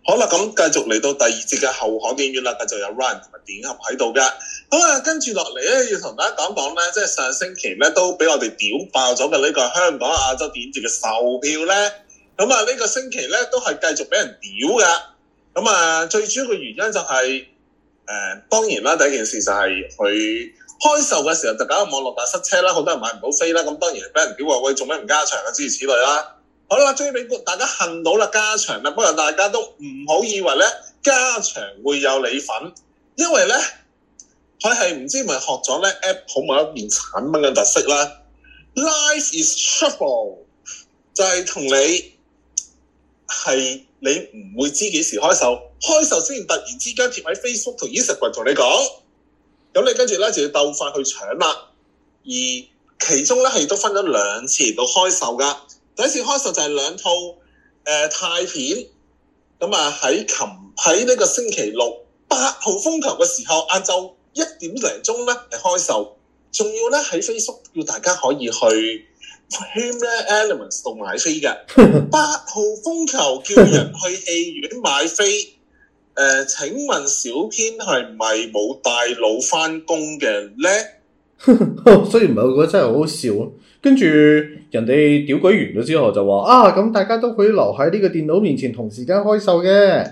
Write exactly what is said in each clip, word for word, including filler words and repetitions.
好啦，咁繼續嚟到第二節嘅後巷電影院啦，繼續有 Ryan 同埋電俠喺度嘅。咁啊，跟住落嚟咧，要同大家講講咧，即係上星期咧都俾我哋屌爆咗嘅呢個香港亞洲電影節嘅售票咧。咁啊，呢個星期咧都係繼續俾人屌嘅。咁啊，最主要嘅原因就係、是、誒、呃，當然啦，第一件事就係佢開售嘅時候就搞到網絡大塞車啦，好多人買唔到飛啦。咁當然係俾人屌話喂，做咩唔加場啊，諸如此類啦。好啦，終於俾大家恨到啦，加場啦！不過大家都唔好以為咧加場會有你份，因為咧佢係唔知咪學咗咧 Apple 某一件產品嘅特色啦。Life is shuffle 就係同你係你唔會知幾時開售，開售先突然之間貼喺 Facebook 同 Instagram 同你講，咁你跟住咧就要鬥快去搶啦。而其中咧係都分咗兩次到開售噶。第一次開售就係兩套誒、呃、泰片，咁啊喺琴喺呢個星期六八號風球嘅時候，晏晝一點零鐘咧係開售，仲要咧喺 Facebook 叫大家可以去 Premier Elements 度買飛嘅。八號風球叫人去戲院買飛，誒、呃、請問小編係咪冇帶腦返工嘅咧？ 雖然唔係，我覺得真係好好笑。跟住人哋屌鬼完咗之後就話啊，咁大家都可以留喺呢個電腦面前同時間開售嘅。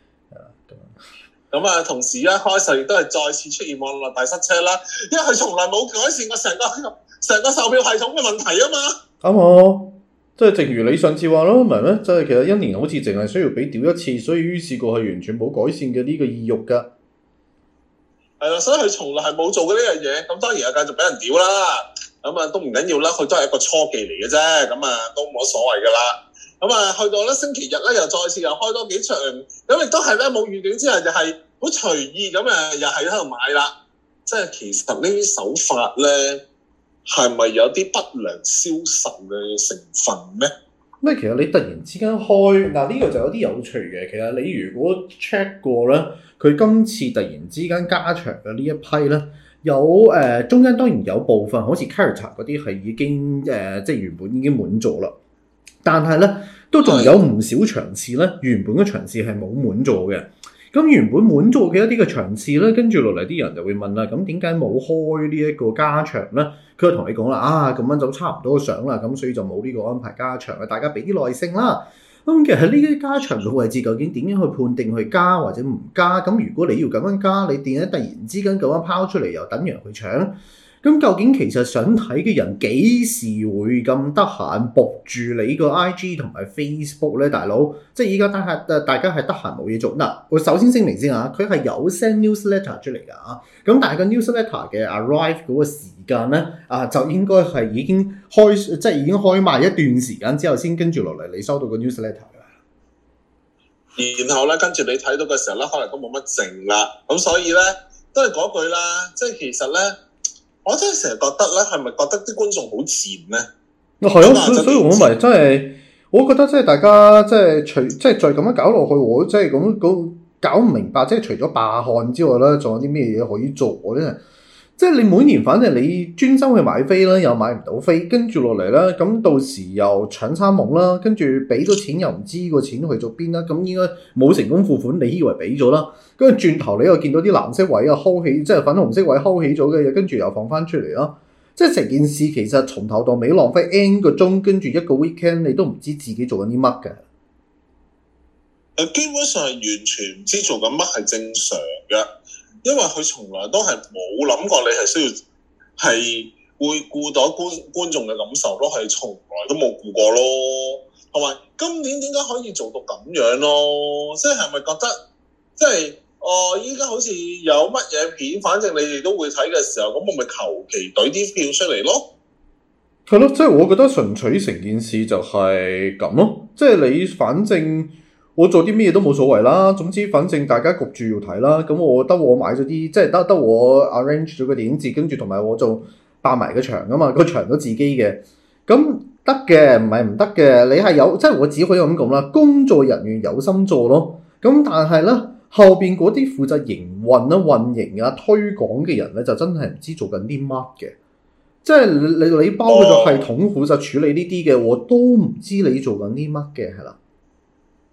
咁啊，同時一開售亦都係再次出現網絡大塞車啦，因為佢從來冇改善過成個成個售票系統嘅問題啊嘛。 啱啊，即係正如你上次話咯，唔係咩？即係其實一年好似淨係需要俾屌一次，所以於是個係完全冇改善嘅呢個意欲㗎。 係啦，所以佢從來係冇做過呢樣嘢，咁當然係繼續俾人屌啦。咁啊都唔緊要啦，佢都係一個初技嚟嘅啫，咁啊都冇所謂噶啦。咁啊去到咧星期日咧又再次又開多幾場，咁亦都係咧冇預警之下就係好隨意咁啊，又係喺度買啦。即係其實呢啲手法咧係咪有啲不良銷售嘅成分咩？ 咩？其實你突然之間開嗱呢個就有啲有趣嘅。其實你如果 check 過咧，佢今次突然之間加場嘅呢一批咧。有誒、呃、中間當然有部分好似 character 嗰啲係已經誒、呃、即係原本已經滿座啦，但係咧都仲有唔少場次咧原本嘅場次係冇滿座嘅。咁原本滿座嘅一啲嘅場次咧，跟住落嚟啲人就會問啦，咁點解冇開呢一個加場咧？佢就同你講啦，啊咁樣就差唔多上啦，咁所以就冇呢個安排加場啊，大家俾啲耐性啦。咁其實呢啲加場嘅位置究竟點樣去判定去加或者唔加？咁如果你要咁樣加，你點解突然之間咁樣拋出嚟又等人去搶？咁究竟其實想睇嘅人幾時會咁得閒仆住你個 I G 同埋 Facebook 咧，大佬？即係依家大家大家係得閒冇嘢做。嗱，我首先聲明先啊，佢係有 send newsletter 出嚟㗎啊。咁但係個 newsletter 嘅 arrive 嗰個時間咧啊，就應該係已經開即係已經開賣一段時間之後先跟住落嚟，你收到個 newsletter 㗎。 然後咧，跟住你睇到嘅時候咧，可能都冇乜剩啦。咁所以咧，都係嗰句啦，即係其實咧。我真係成日覺得咧，係咪覺得啲觀眾好賤咧？ 係啊，所以所以我咪真係，我覺得即係大家即係除即係再咁樣搞落去，我即係咁咁搞唔明白，即係除咗罷看之外咧，仲有啲咩嘢可以做咧？即係你每年反正你專心去買飛啦，又買唔到飛，跟住落嚟啦，咁到時又搶餐懵啦，跟住俾咗錢又唔知個錢去咗邊啦，咁應該冇成功付款，你以為俾咗啦，跟住轉頭你又見到啲藍色位啊 hold 起，即係粉紅色位 hold 起咗嘅嘢，跟住又放翻出嚟啦，即係成件事其實從頭到尾浪費 N 個鐘，跟住一個 weekend 你都唔知自己做緊啲乜嘅。 誒，基本上係完全唔知做緊乜係正常嘅。因為佢從來都係冇諗過你係需要係會顧到觀觀眾嘅感受咯，係從來都冇顧過咯。同埋今年點解可以做到咁樣咯？即係係咪覺得即係哦？依家好似有乜嘢片，反正你哋都會睇嘅時候，咁我咪求其懟啲票出嚟咯。 係咯，即係我覺得純粹成件事就係咁咯。即係你反正。我做啲咩都冇所謂啦，總之反正大家焗住要睇啦，咁我得我買咗啲，即係得得我 arrange 咗個電影節，跟住同埋我做霸埋個場啊嘛，個場都自己嘅，咁得嘅，唔係唔得嘅，你係有，即係我只可以咁講啦，工作人員有心做咯，咁但係咧後邊嗰啲負責營運啦、運營啊、推廣嘅人咧，就真係唔知做緊啲乜嘅，即係你你包括個系統負責處理呢啲嘅，我都唔知你做緊啲乜嘅，係啦。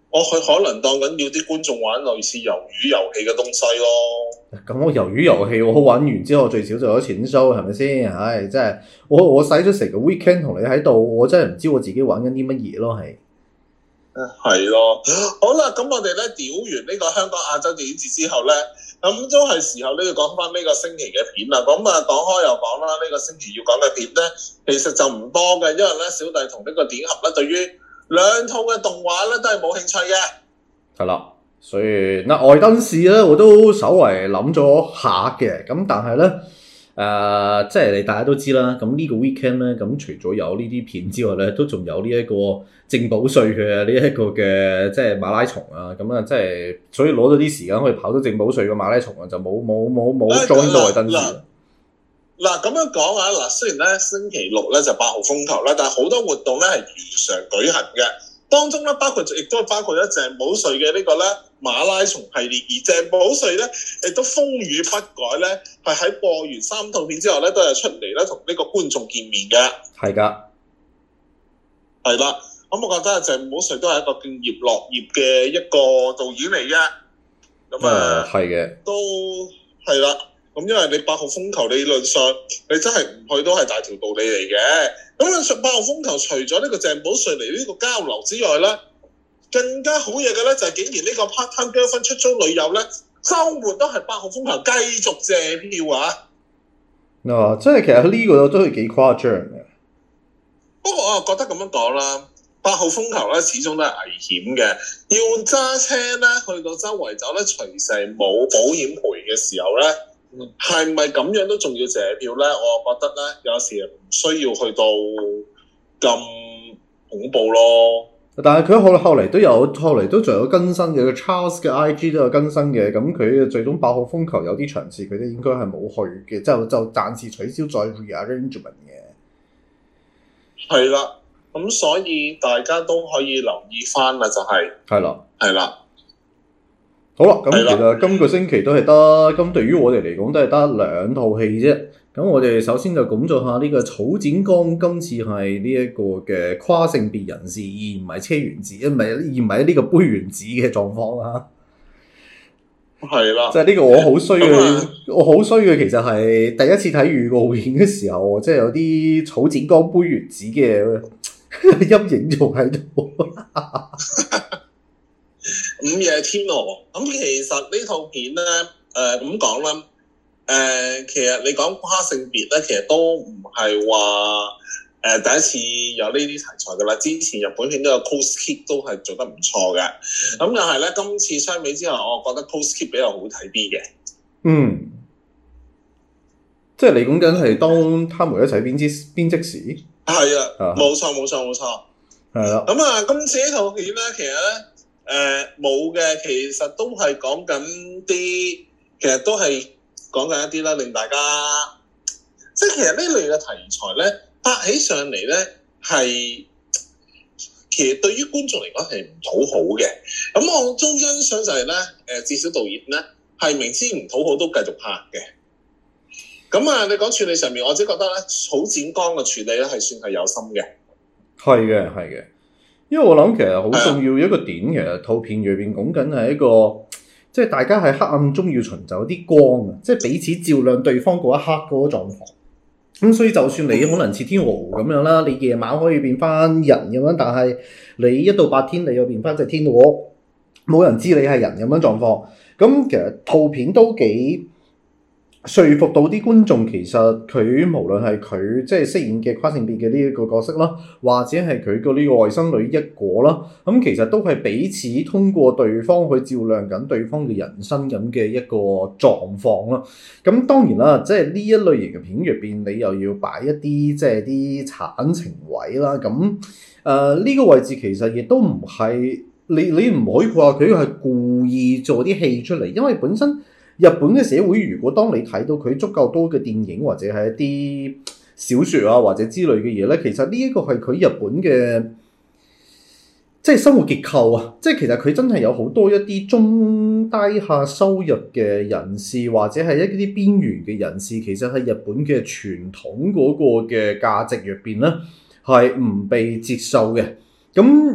我佢可能當緊要啲觀眾玩類似魷魚遊戲嘅東西咯。 咁我魷魚遊戲我好玩完之後最少就有錢收，係咪先？唉，真係我我使咗成個 weekend 同你喺度，我真係唔知我自己玩緊啲乜嘢咯，係。 係咯，好啦，咁我哋咧屌完呢個香港亞洲電影節之後咧，咁都係時候咧要講翻呢個星期嘅片啦。咁啊講開又講啦，呢、這個星期要講嘅片咧，其實就唔多嘅，因為咧小弟同呢個電俠咧對於兩套嘅動畫咧都係冇興趣嘅。係啦，所以嗱外登士咧我都稍為諗咗下嘅，咁但係咧誒即係你大家都知啦，咁呢個 weekend 咧，咁除咗有呢啲片之外咧，都仲有呢一個正保稅嘅呢一個嘅即係馬拉松啊，咁啊即係所以攞咗啲時間可以跑到正保稅嘅馬拉松啊，就冇冇冇冇裝到外登士。 嗱咁樣講啊，嗱雖然咧星期六咧就八號風球啦，但係好多活動咧係如常舉行嘅，當中咧包括亦都包括咗鄭保瑞嘅呢個咧馬拉松系列，而鄭保瑞咧亦都風雨不改咧，係喺播完三套片之後咧都係出嚟咧同呢個觀眾見面嘅。係㗎，係啦，咁我覺得鄭保瑞都係一個敬業樂業嘅一個導演嚟嘅，咁啊係嘅，都係啦。咁因為你八號風球理論上你真係唔去都係大條道理嚟嘅。咁啊，八號風球除咗呢個鄭保瑞嚟呢個交流之外咧，更加好嘢嘅咧就係竟然呢個 part time girlfriend 出租女友咧，週末都係八號風球繼續借票啊！嗱，即係其實呢個都係幾誇張嘅。不過我又覺得咁樣講啦，八號風球咧始終都係危險嘅，要揸車咧去到周圍走咧，隨時冇保險賠嘅時候咧。係咪咁樣都仲要借票咧？我覺得咧，有時唔需要去到咁恐怖咯。但係佢後後嚟都有，後嚟都仲有更新嘅。Charles 嘅 I G 都有更新嘅。咁佢最終八號風球有啲場次佢哋應該係冇去嘅，就就暫時取消再 rearrangement 嘅。係啦，咁所以大家都可以留意翻啦，就係係啦，係啦。好啦，咁其實今個星期都係得，咁對於我哋嚟講都係得兩套戲啫。咁我哋首先就講咗下呢個草剪光，今次係呢一個嘅跨性別人士，而唔係車原子，唔係而唔係呢個杯原子嘅狀況啦。係啦，即係呢個我好衰嘅，嗯、我好衰嘅其實係第一次睇預告片嘅時候，即係有啲草剪光杯原子嘅陰影仲喺度。午夜天鵝，咁其實呢套片咧，誒咁講啦，誒、呃、其實你講跨性別咧，其實都唔係話誒第一次有呢啲題材噶啦，之前日本片都有 Close Keep 都係做得唔錯嘅，咁但係咧今次相比之下，我覺得 Close Keep 比較好睇啲嘅。嗯，即係你講緊係當他們一齊編織編織時，係啊，冇錯冇錯冇錯，係啦。咁啊，今次呢套片咧，其實咧。誒冇嘅，其實都係講緊啲，其實都係講緊一啲啦，令大家即係其實呢類嘅題材咧，拍起上嚟咧係其實對於觀眾嚟講係唔討好嘅。咁我中欣賞就係咧，誒至少導演咧係明知唔討好都繼續拍嘅。咁啊，你講處理上面，我只覺得咧，草剪光嘅處理咧係算係有心嘅。係嘅，係嘅。因為我諗其實好重要一個點，其實套片裏邊講緊係一個，即係大家喺黑暗中要尋找啲光啊，即係彼此照亮對方嗰一刻嗰個狀況。咁所以就算你可能似天鵝咁樣啦，你夜晚可以變翻人咁樣，但係你一到白天你又變翻隻天鵝，冇人知你係人咁樣狀況。咁其實套片都幾說服到啲觀眾，其實佢無論係佢即係飾演嘅跨性別嘅呢一個角色啦，或者係佢個呢個外甥女一果啦，咁其實都係彼此通過對方去照亮緊對方嘅人生咁嘅一個狀況啦。咁當然啦，即係呢一類型嘅片入邊，你又要擺一啲即係啲慘情位啦。咁誒呢個位置其實亦都唔係你你唔可以話佢係故意做啲戲出嚟，因為本身日本嘅社會，如果當你睇到佢足夠多嘅電影或者係一啲小說啊或者之類嘅嘢咧，其實呢一個係佢日本嘅即係生活結構啊，即係其實佢真係有好多一啲中低下收入嘅人士或者係一啲邊緣嘅人士，其實喺日本嘅傳統嗰個嘅價值入邊咧係唔被接受嘅。咁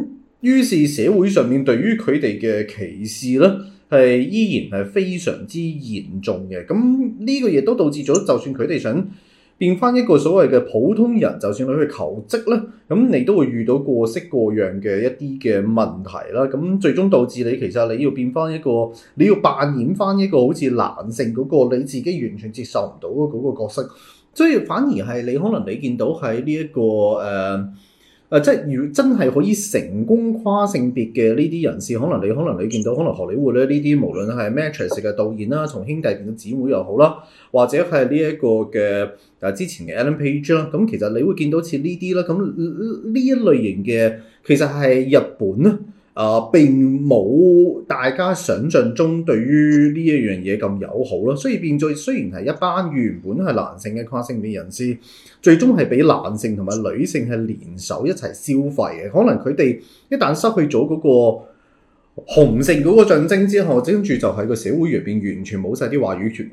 於是社會上面對於佢哋嘅歧視咧，係依然係非常之嚴重嘅。咁呢個亦都導致咗，就算佢哋想變翻一個所謂嘅普通人，就算你去求職咧，咁你都會遇到各式各樣嘅一啲嘅問題啦。咁最終導致你其實你要變翻一個，你要扮演翻一個好似男性嗰個你自己完全接受唔到嗰個角色，所以反而係你可能你見到喺呢一個誒。呃誒、呃，即係如真係可以成功跨性別嘅呢啲人士，可能你可能你見到可能荷里活咧呢啲，無論係 Matrix 嘅導演啦，從兄弟變到姊妹又好啦，或者係呢一個嘅誒之前嘅 Ellen Page 啦，咁其實你會見到似呢啲啦，咁呢一類型嘅其實係日本咧。啊、呃，並冇大家想象中對於呢一樣嘢咁友好咯，所以變咗雖然係一班原本係男性嘅跨性別人士，最終係俾男性同埋女性係聯手一齊消費嘅。可能佢哋一旦失去咗嗰個雄性嗰個象徵之後，跟住就喺個社會入邊完全冇晒啲話語權。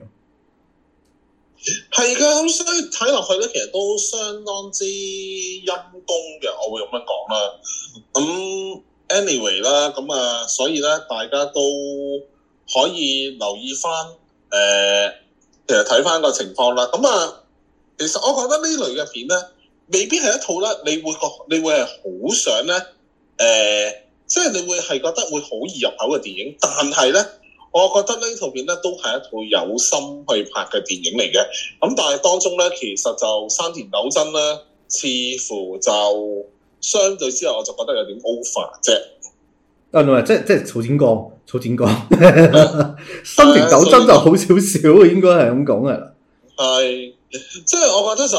係㗎，咁所以睇落去咧，其實都相當之陰功嘅，我會咁樣講啦。咁、嗯Anyway 啦，咁啊，所以咧，大家都可以留意翻，誒、呃，其實睇翻個情況啦。咁啊，其實我覺得呢類嘅片咧，未必係一套咧，你會覺你會係好想咧，誒、呃，即係你會係覺得會好易入口嘅電影。但係咧，我覺得呢套片咧都係一套有心去拍嘅電影嚟嘅。咁但係當中咧，其實就山田斗真咧，似乎就相對之後，我就覺得有點 over 啫。 啊，唔係，即係即係草剪光，草剪光，山田斗真就好少少，應該係咁講嘅。係， 即係我覺得就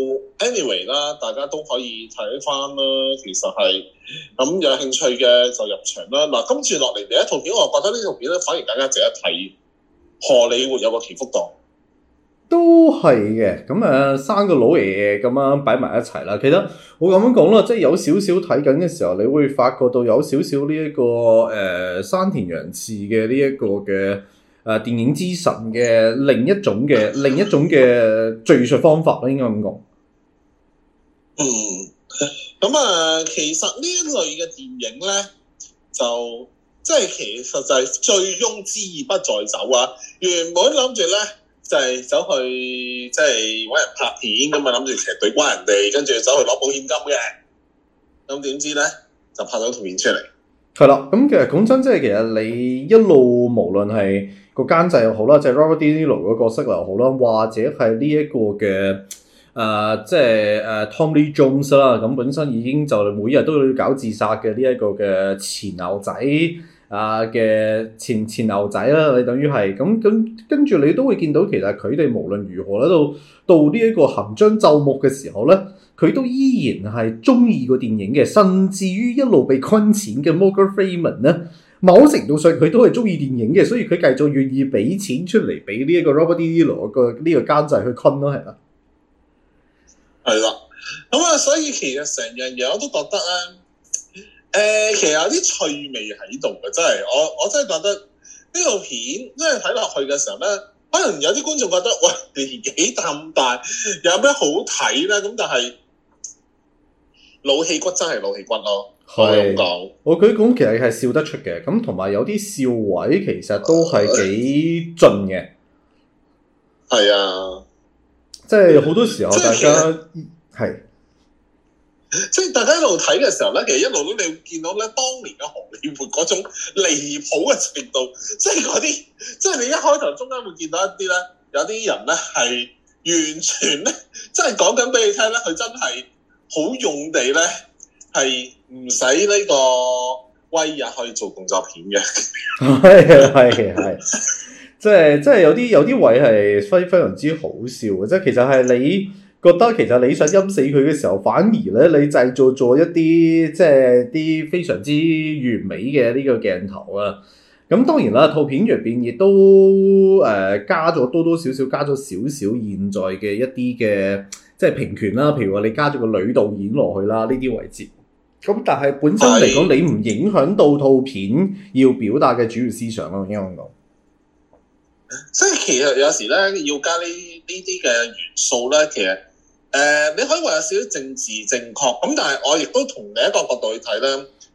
anyway 啦，大家都可以睇翻啦。其實係咁有興趣嘅就入場啦。嗱，跟住落嚟第一套片，我覺得呢套片咧反而更加值得睇。荷里活有個祈福檔。 都係嘅，咁誒三個老爺爺咁樣擺埋一齊啦。其實我咁樣講啦，即係有少少睇緊嘅時候，你會發覺到有少少呢一個誒、呃、山田洋次嘅呢一個嘅誒、呃、電影之神嘅另一種嘅另一種嘅敘述方法啦，應該咁講。 嗯，咁啊，其實呢一類嘅電影咧，就即係其實就係醉翁之意不在酒啊。原本諗住咧。就係走去即係揾人拍片咁啊，諗住其實對關人哋，跟住走去攞保險金嘅。咁點知咧就拍咗套片出嚟。 係啦，咁其實講真，即係其實你一路無論係個監製又好啦，即係 Robert De Niro 個角色又好啦，或者係呢一個嘅誒，即係誒 Tommy Lee Jones 啦，咁本身已經就每日都要搞自殺嘅呢一個嘅前牛仔。啊嘅前前牛仔啦，你等於係咁咁，跟住你都會見到，其實佢哋無論如何咧，到到呢一個行將就木嘅時候咧，佢都依然係中意個電影嘅，甚至於一路被坤錢嘅 Morgan Freeman 咧，某程度上佢都係中意電影嘅，所以佢繼續願意俾錢出嚟俾呢一個 Robert De Niro 個呢個監製去坤咯，係啦， 係啦，咁啊，所以其實成樣嘢我都覺得咧。誒、呃，其實有啲趣味喺度嘅，真係我我真係覺得呢套片真係睇落去嘅時候咧，可能有啲觀眾覺得喂，年紀咁大有咩好睇咧？咁但係老戲骨真係老戲骨咯，係咁講。我佢講其實係笑得出嘅，咁同埋有啲笑位其實都係幾盡嘅。係啊，即係好多時候大家係。即係大家一路睇嘅時候咧，其實一路都你會見到咧，當年嘅荷里活嗰種離譜嘅程度，即係嗰啲，即係你一開頭中間會見到一啲咧，有啲人咧係完全咧，即係講緊俾你聽咧，佢真係好用地咧，係唔使呢個威也可以做動作片嘅。係係係，即係即係有啲有啲位係非非常之好笑嘅，即係其實係你。覺得其實你想陰死佢嘅時候，反而咧你製造咗一啲即係啲非常之完美嘅呢個鏡頭啊！咁當然啦，套片入邊亦都誒、呃、加咗多多少少加咗少少現在嘅一啲嘅即係平權啦，譬如話你加咗個女導演落去啦，呢啲位置。咁但係本身嚟講，你唔影響到套片要表達嘅主要思想咯，應該咁講。即係其實有時咧要加呢呢啲嘅元素咧，其實。誒、呃，你可以話有少少政治正確，咁但係我亦都從另一個角度去睇咧。誒、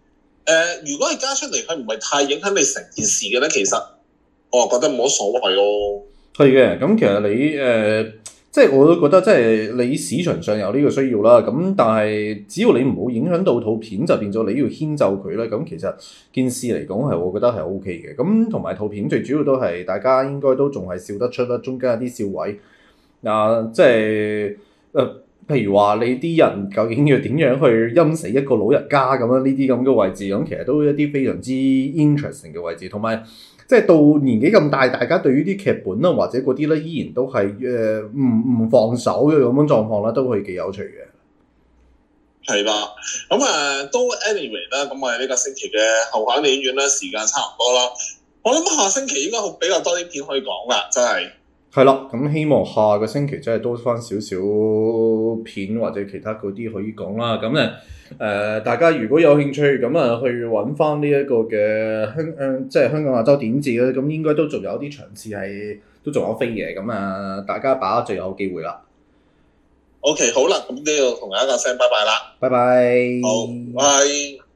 呃，如果係加出嚟，佢唔係太影響你成件事嘅咧，其實我覺得冇乜所謂咯。 係嘅，咁其實你誒、呃，即係我都覺得，即係你市場上有呢個需要啦。咁但係只要你唔好影響到套片，就變咗你要遷就佢咧。咁其實件事嚟講係，我覺得係 O K 嘅。咁同埋套片最主要都係大家應該都仲係笑得出啦，中間有啲笑位啊，即係誒。呃譬如話你啲人究竟要點樣去陰死一個老人家咁樣呢啲咁嘅位置，咁其實都一啲非常之 interesting 嘅位置，同埋即係到年紀咁大，大家對於啲劇本啊或者嗰啲咧，依然都係誒唔唔放手嘅咁樣狀況啦，都係幾有趣嘅。 係啦，咁啊都 anyway 啦，咁我哋呢個星期嘅後巷電影院咧時間差唔多啦，我諗下星期應該會比較多啲片可以講啦，真係。 係啦，咁希望下個星期真係多翻少少片或者其他嗰啲可以講啦。咁咧誒，大家如果有興趣咁啊，去揾翻呢一個嘅香誒，即係香港亞洲電影節咧，咁應該都仲有啲場次係都仲有飛嘅。咁啊，大家把握最有機會啦。 OK，好啦，咁都要同大家講聲拜拜啦。 拜拜。 好，拜。